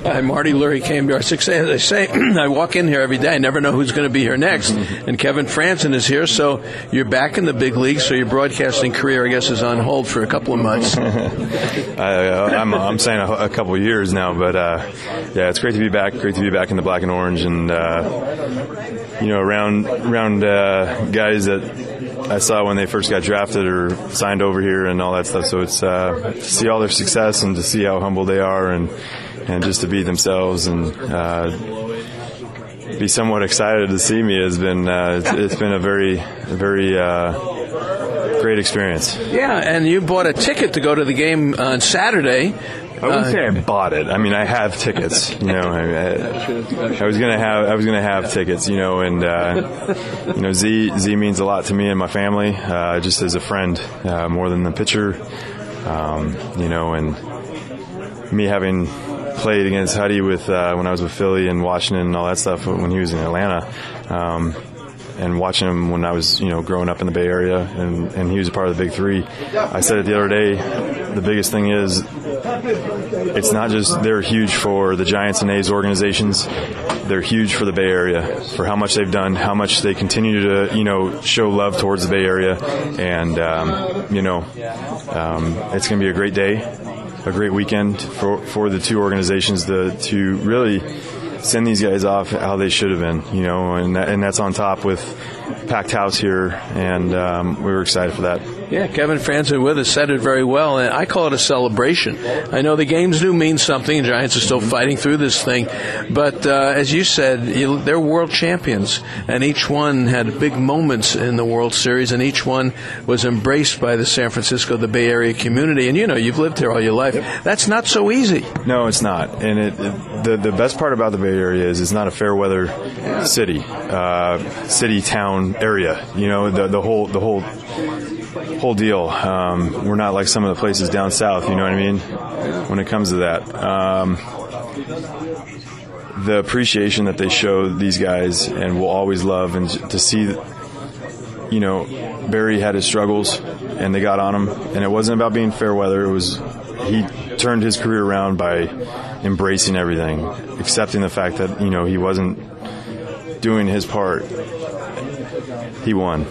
Hi, Marty Lurie came to our 6 As I say, I walk in here every day. I never know who's going to be here next. And Kevin Frandsen is here, so you're back in the big leagues, so your broadcasting career, I guess, is on hold for a couple of months. I'm saying a couple of years now, but yeah, it's great to be back. Great to be back in the black and orange, and around guys that I saw when they first got drafted or signed over here and all that stuff. So it's to see all their success and to see how humble they are and just to be themselves and be somewhat excited to see me has been it's been a very great experience. Yeah, and you bought a ticket to go to the game on Saturday. I wouldn't say I bought it. I mean, I have tickets. I was gonna have tickets. And Z means a lot to me and my family, just as a friend, more than the pitcher. And me having played against Huddy with when I was with Philly and Washington and all that stuff when he was in Atlanta. And watching him when I was, growing up in the Bay Area, and he was a part of the Big Three. I said it the other day, the biggest thing is it's not just they're huge for the Giants and A's organizations, they're huge for the Bay Area, for how much they've done, how much they continue to, show love towards the Bay Area. And, it's going to be a great day, a great weekend for the two organizations to really send these guys off how they should have been, and that's on top with packed house here, and we were excited for that. Yeah, Kevin Frandsen with us said it very well, and I call it a celebration. I know the games do mean something, and Giants are still fighting through this thing, but as you said, they're world champions, and each one had big moments in the World Series, and each one was embraced by the San Francisco, the Bay Area community, and you've lived here all your life. That's not so easy. No, it's not, and the best part about the Bay Area is it's not a fair weather city, town area. The whole deal. We're not like some of the places down south. You know what I mean? When it comes to that, the appreciation that they show these guys and will always love, and to see, Barry had his struggles and they got on him, and it wasn't about being fair weather. It was he turned his career around by embracing everything, accepting the fact that, he wasn't doing his part. He won.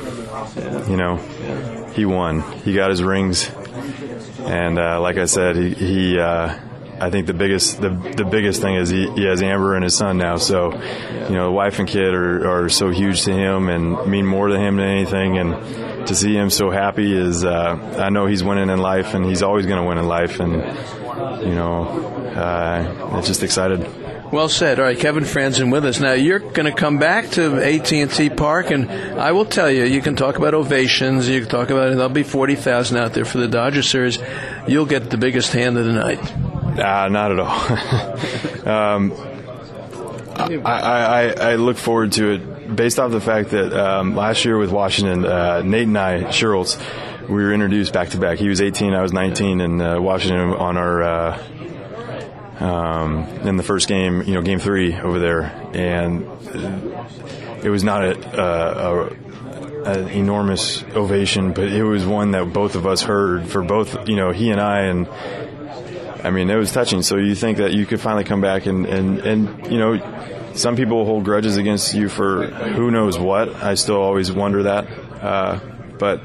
He won. He got his rings. And like I said, he I think the biggest thing is he has Amber and his son now. So, the wife and kid are so huge to him and mean more to him than anything. And to see him so happy is, I know he's winning in life, and he's always going to win in life. And, it's just excited. Well said. All right, Kevin Frandsen with us. Now, you're going to come back to AT&T Park, and I will tell you, you can talk about ovations, you can talk about it, there'll be 40,000 out there for the Dodger series. You'll get the biggest hand of the night. Not at all. I look forward to it based off the fact that last year with Washington, Nate and I, Sherrills, we were introduced back-to-back. He was 18, I was 19, and Washington on our in the first game, game 3 over there, and it was not an enormous ovation, but it was one that both of us heard for both, he and I, and I mean, it was touching. So you think that you could finally come back and some people hold grudges against you for who knows what. I still always wonder that, but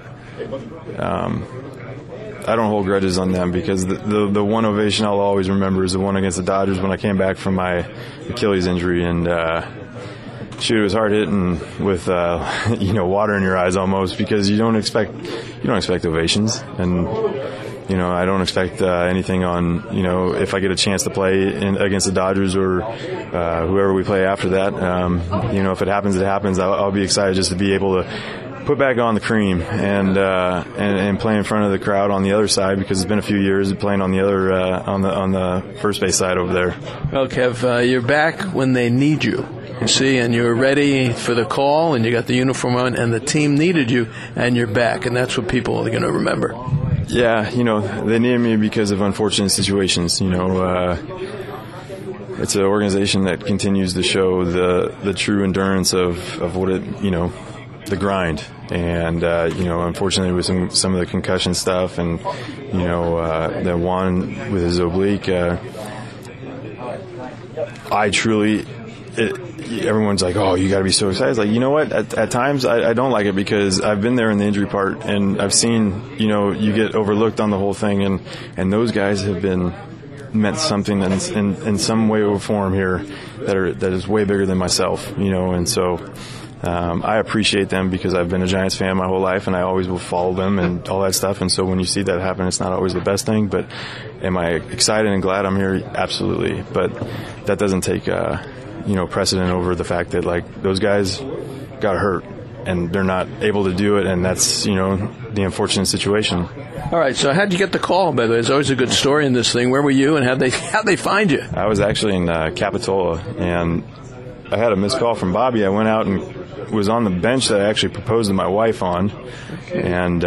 I don't hold grudges on them, because the one ovation I'll always remember is the one against the Dodgers when I came back from my Achilles injury, and it was hard hitting with water in your eyes almost, because you don't expect ovations, and I don't expect anything on if I get a chance to play against the Dodgers or whoever we play after that. If it happens, it happens. I'll be excited just to be able to put back on the cream and play in front of the crowd on the other side, because it's been a few years playing on the other on the first base side over there. Well, Kev, you're back when they need you. You see, and you're ready for the call, and you got the uniform on, and the team needed you, and you're back, and that's what people are going to remember. Yeah, they needed me because of unfortunate situations. It's an organization that continues to show the true endurance of what it, the grind. And, unfortunately with some of the concussion stuff and, that Juan with his oblique, I truly. Everyone's like, "Oh, you got to be so excited." It's like, you know what? At times, I don't like it because I've been there in the injury part, and I've seen, you get overlooked on the whole thing, and those guys have meant something in some way or form here that is way bigger than myself, and so I appreciate them because I've been a Giants fan my whole life, and I always will follow them and all that stuff. And so when you see that happen, it's not always the best thing. But am I excited and glad I'm here? Absolutely. But that doesn't take precedent over the fact that, like, those guys got hurt and they're not able to do it, and that's, the unfortunate situation. All right, so how'd you get the call, by the way? There's always a good story in this thing. Where were you, and how'd they find you? I was actually in Capitola, and I had a missed call from Bobby. I went out and was on the bench that I actually proposed to my wife on, and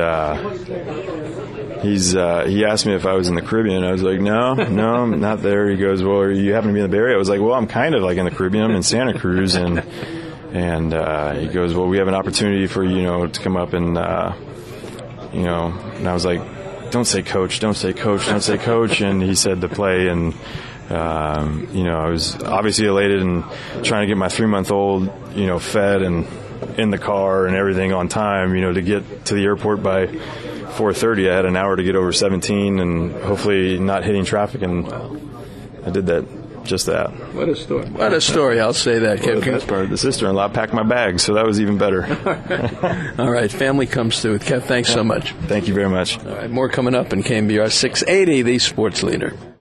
he asked me if I was in the Caribbean. I was like, no, I'm not there. He goes, well, you happen to be in the Bay Area? I was like, well, I'm kind of like in the Caribbean. I'm in Santa Cruz, and he goes, well, we have an opportunity for to come up and and I was like, don't say coach, and he said to play, and I was obviously elated and trying to get my 3-month-old fed and in the car and everything on time, to get to the airport by 4:30. I had an hour to get over 17 and hopefully not hitting traffic, and I did that. Just that. What a story. What a story, I'll say that. Well, the best part, the sister-in-law packed my bags, so that was even better. All right, family comes through. Kev, thanks so much. Thank you very much. All right, more coming up in KNBR 680, the sports leader.